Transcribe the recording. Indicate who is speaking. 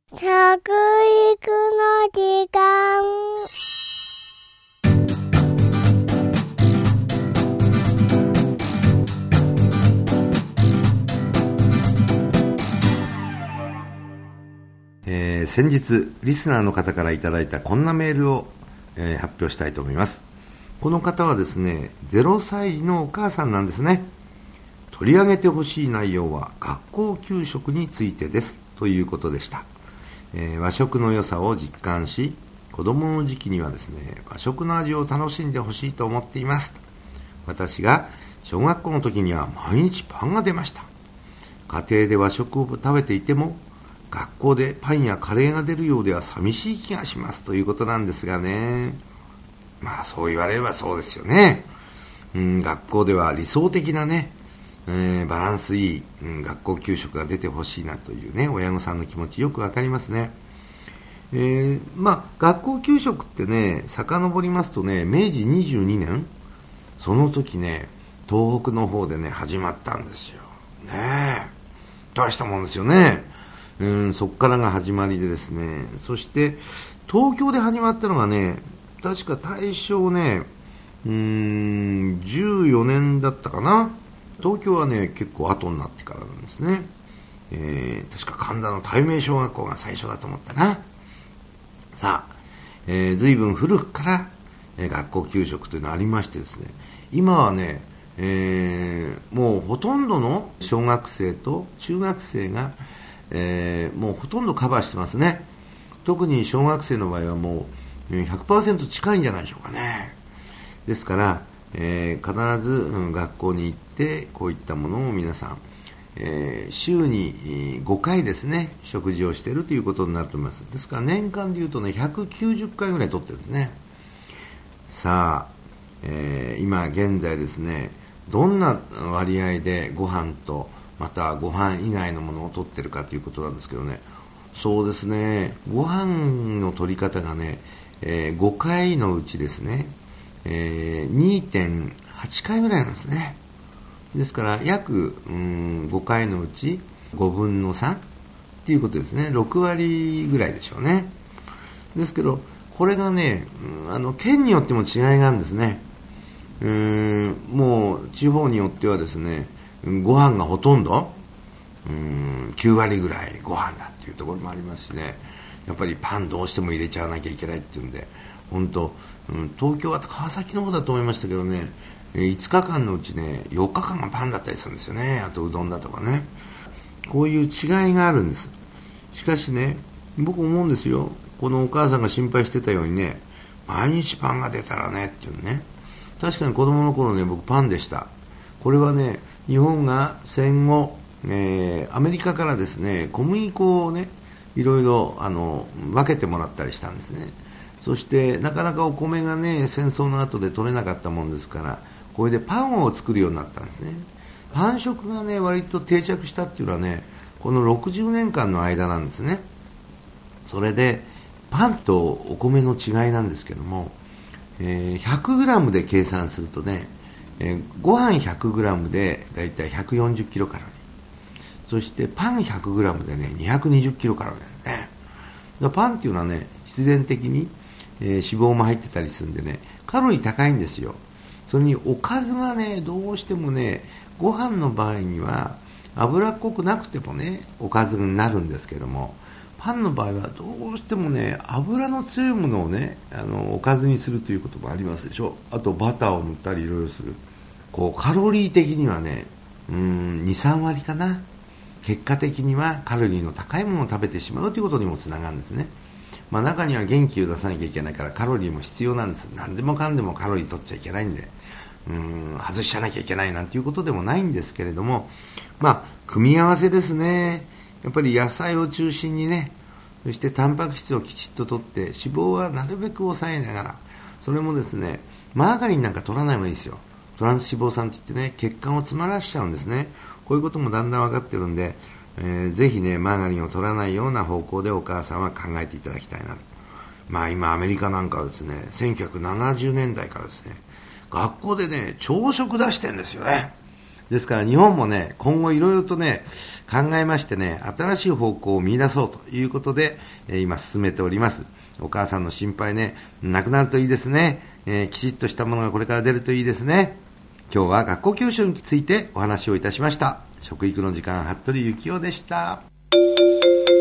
Speaker 1: 食育の時間。
Speaker 2: 先日リスナーの方からいただいたこんなメールを、発表したいと思います。この方はですね、0歳児のお母さんなんですね。取り上げてほしい内容は学校給食についてですということでした。和食の良さを実感し、子供の時期にはですね、和食の味を楽しんでほしいと思っています。私が小学校の時には毎日パンが出ました。家庭で和食を食べていても学校でパンやカレーが出るようでは寂しい気がしますということなんですがね。まあそう言われればそうですよね。学校では理想的なね、バランスいい、学校給食が出てほしいなというね、親御さんの気持ちよくわかりますね。学校給食ってね、遡りますとね、明治22年、その時ね、東北の方でね始まったんですよね。大したもんですよね。そこからが始まりでですね、そして東京で始まったのがね、確か大正ね、14年だったかな。東京はね結構後になってからなんですね。確か神田の太明小学校が最初だと思ったな。さあ、随分古くから、学校給食というのがありましてですね、今はね、もうほとんどの小学生と中学生が、もうほとんどカバーしてますね。特に小学生の場合はもう 100% 近いんじゃないでしょうかね。ですから、必ず、学校に行ってこういったものを皆さん、週に5回ですね食事をしているということになると思います。ですから年間でいうとね190回ぐらい取ってるんですね。さあ、今現在ですね、どんな割合でご飯とまたご飯以外のものを取ってるかということなんですけどね、そうですね、ご飯の取り方がね、5回のうちですね、2.8 回ぐらいなんですね。ですから約5回のうち5分の3っていうことですね。6割ぐらいでしょうね。ですけどこれがね、県によっても違いがあるんですね。もう地方によってはですね、ご飯がほとんど9割ぐらいご飯だっていうところもありますしね。やっぱりパンどうしても入れちゃわなきゃいけないっていうんで、本当、東京は川崎の方だと思いましたけどね、5日間のうちね4日間がパンだったりするんですよね。あとうどんだとかね、こういう違いがあるんです。しかしね、僕思うんですよ、このお母さんが心配してたようにね、毎日パンが出たらねっていうね。確かに子供の頃ね、僕パンでした。これはね、日本が戦後、アメリカからですね小麦粉をねいろいろ分けてもらったりしたんですね。そしてなかなかお米がね戦争の後で取れなかったもんですから、これでパンを作るようになったんですね。パン食がね割と定着したっていうのはね、この60年間の間なんですね。それでパンとお米の違いなんですけども、100g で計算するとね、ご飯 100g でだいたい140キロカロリー、そしてパン 100g でね220キロカロリーだよね。だからパンっていうのはね必然的に、脂肪も入ってたりするんでねカロリー高いんですよ。それにおかずがねどうしてもね、ご飯の場合には脂っこくなくてもねおかずになるんですけども、パンの場合はどうしてもね油の強いものをねおかずにするということもありますでしょ。あとバターを塗ったりいろいろする。こうカロリー的にはね 2,3 割かな。結果的にはカロリーの高いものを食べてしまうということにもつながるんですね。中には元気を出さなきゃいけないからカロリーも必要なんです。何でもかんでもカロリー取っちゃいけないんで外しちゃなきゃいけないなんていうことでもないんですけれども、組み合わせですね。やっぱり野菜を中心にね、そしてタンパク質をきちっと取って脂肪はなるべく抑えながら、それもですねマーガリンなんか取らない方がいいですよ。トランス脂肪酸って言ってね血管を詰まらしちゃうんですね。こういうこともだんだん分かってるんで、ぜひねマーガリンを取らないような方向でお母さんは考えていただきたいな。今アメリカなんかはですね1970年代からですね学校でね朝食出してるんですよね。 ですから日本もね、今後いろいろとね、考えましてね、新しい方向を見出そうということで、今進めております。お母さんの心配ね、なくなるといいですね。きちっとしたものがこれから出るといいですね。今日は学校教師についてお話をいたしました。食育の時間、服部幸男でした。